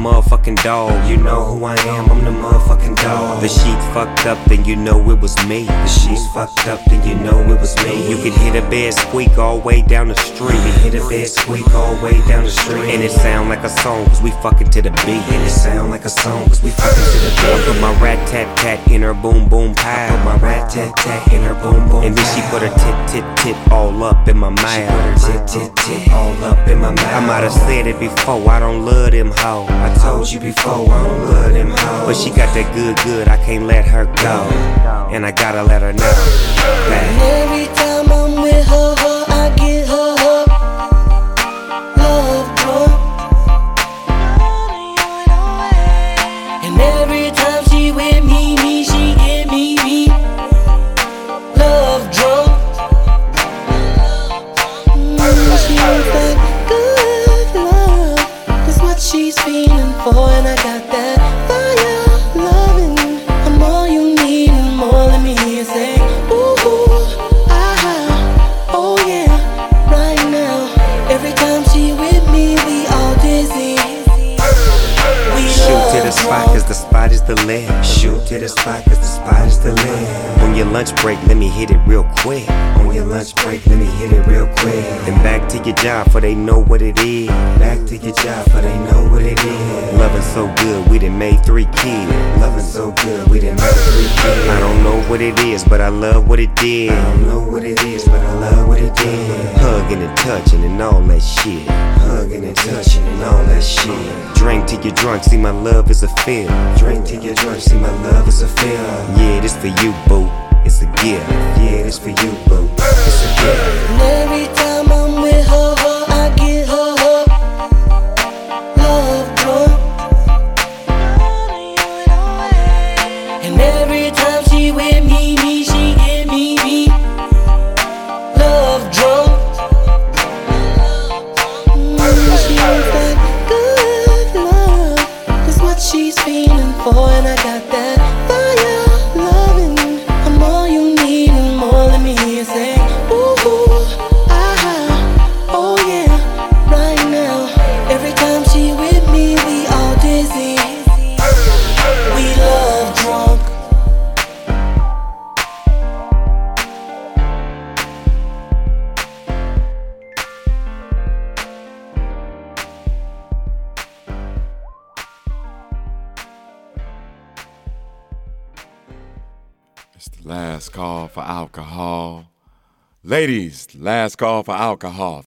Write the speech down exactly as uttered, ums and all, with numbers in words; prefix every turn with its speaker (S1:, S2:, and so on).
S1: motherfucking dog. You know who I am, I'm the motherfucking dog. The sheets fucked up, then you know it was me. The sheets fucked up, then you know it was me. You can hear the bed squeak all the way down the street. You can hear the bed squeak all the way down the street. And it sound like a song, cause we fucking to the beat. And it sound like a song, cause we fucking to the beat. I put my rat tat tat in her boom boom pile. I put my rat tat tat in her boom boom. And then she put her tit tit tit all up in my mouth. She put her tit tit tit all up in my mouth. I might have said it before, I don't love them hoes. I told you before, I don't love them hoes. But she got that good good, I can't let her go. And I gotta let her know.
S2: And every time I'm with her, her I get her, her love drunk. And every time she with me, me, she get me, me love drunk. Mm, she wants that good love, that's what she's feeling for. And I got that fire loving, I'm all you need and more. Let me hear you say, ooh, ah, oh yeah, right now. Every time she with me, we all dizzy. We
S1: Shoot to the spot, cause the spot is the leg. Shoot to the spot, cause the spot is the leg. On your lunch break, let me hit it real quick. On your lunch break, let me hit it real quick. Then back to your job, for they know what it is. Back to your job, for they know what it is. Loving so good, we done made three kids. Loving so good, we done made three kids. I don't know what it is, but I love what it did. I don't know what it is, but I love what it did. Hugging and touching and all that shit. Hugging and touching and all that shit. Drink till you're drunk, see my love is a feel. Drink till you're drunk, see my love is a feel. Yeah, this for you, boo. It's a gift. Yeah, this for you, boo. It's a gift.
S2: And every time I'm with her, her I get her, her love drunk. And every time she with me, me, she get me, me love drunk. Mm, she wants that good love, that's what she's feeling for. And I got that fire loving, I'm all you need and more. Let me hear you say, ooh, ah, oh yeah, right now. Every time she with me, we all dizzy. We love drunk.
S3: It's the last call for alcohol. Ladies, last call for alcohol.